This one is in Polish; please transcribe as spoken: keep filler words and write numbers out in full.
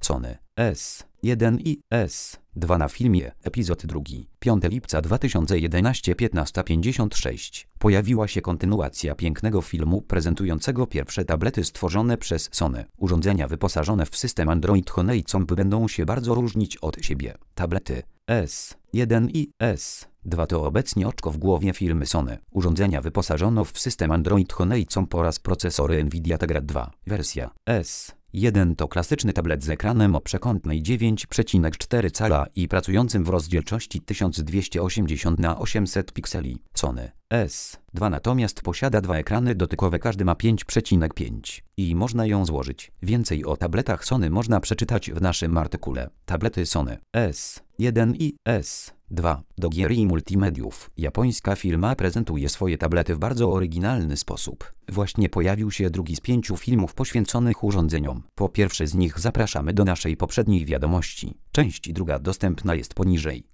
Sony S jeden i S dwa na filmie. Epizod drugi. piątego lipca dwa tysiące jedenastego, piętnasta pięćdziesiąt sześć. Pojawiła się kontynuacja pięknego filmu prezentującego pierwsze tablety stworzone przez Sony. Urządzenia wyposażone w system Android Honeycomb będą się bardzo różnić od siebie. Tablety S jeden i S dwa to obecnie oczko w głowie firmy Sony. Urządzenia wyposażono w system Android Honeycomb oraz procesory Nvidia Tegra dwa. Wersja S jeden to klasyczny tablet z ekranem o przekątnej dziewięć przecinek cztery cala i pracującym w rozdzielczości tysiąc dwieście osiemdziesiąt na osiemset pikseli. Sony S dwa natomiast posiada dwa ekrany dotykowe, każdy ma pięć przecinek pięć i można ją złożyć. Więcej o tabletach Sony można przeczytać w naszym artykule. Tablety Sony S jeden i S dwa do gier i multimediów. Japońska firma prezentuje swoje tablety w bardzo oryginalny sposób. Właśnie pojawił się drugi z pięciu filmów poświęconych urządzeniom. Po pierwszy z nich zapraszamy do naszej poprzedniej wiadomości. Część druga dostępna jest poniżej.